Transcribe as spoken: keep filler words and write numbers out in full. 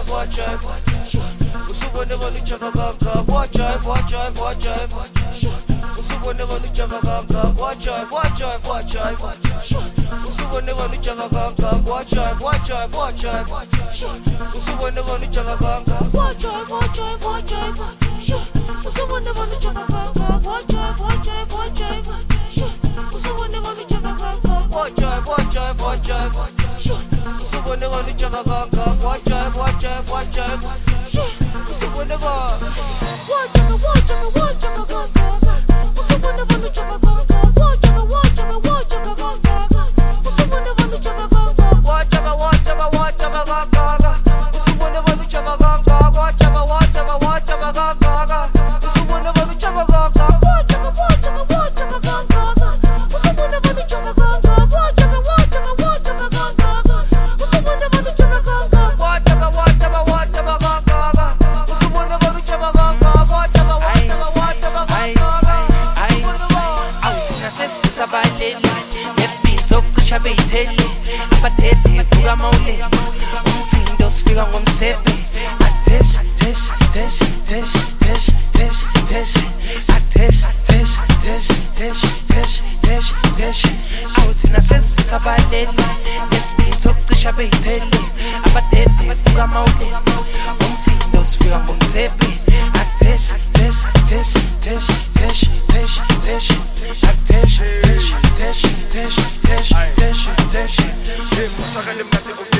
watch out, usubone bona ujava kangaka, watch out, watch out, watch out, usubone bona ujava kangaka, watch out, watch out, watch out, usubone bona ujava kangaka, watch out, watch out, watch out, usubone bona ujava kangaka, watch out, watch out, watch out, usubone bona ujava kangaka, watch out, watch out, watch out, usubone bona ujava kangaka, watch out, watch out, watch out, usubone bona ujava kangaka, watch out, watch out, watch out, usubone bona watch out, watch out, watch out, usubone bona ujava kangaka, watch out, watch out, watch out, usubone bona ujava kangaka, watch out, watch out, watch out, usubone bona ujava kangaka, watch out, watch out, watch out, usubone bona ujava kangaka, watch out, watch out, watch out, usubone bona ujava kangaka, watch out, watch out, watch out, usubone bona ujava kangaka, watch out, watch out, watch out, usubone bona ujava kangaka, watch out, watch out, watch out, awuthina sesifisa abaleli ngesibinzo cisha beyitheli abadede vuka mawuleli umsindo sifika ngomsepe atesh tesh tesh tesh tesh tesh tesh atesh tesh tesh tesh tesh tesh tesh awuthina sesifisa abaleli ngesibinzo cisha beyitheli abadede vuka mawuleli umsindo sifika ngomsepe atesh tesh tesh tesh tesh tesh tesh atesh tesh tesh tesh tesh tesh tesh Hey, masakale mnate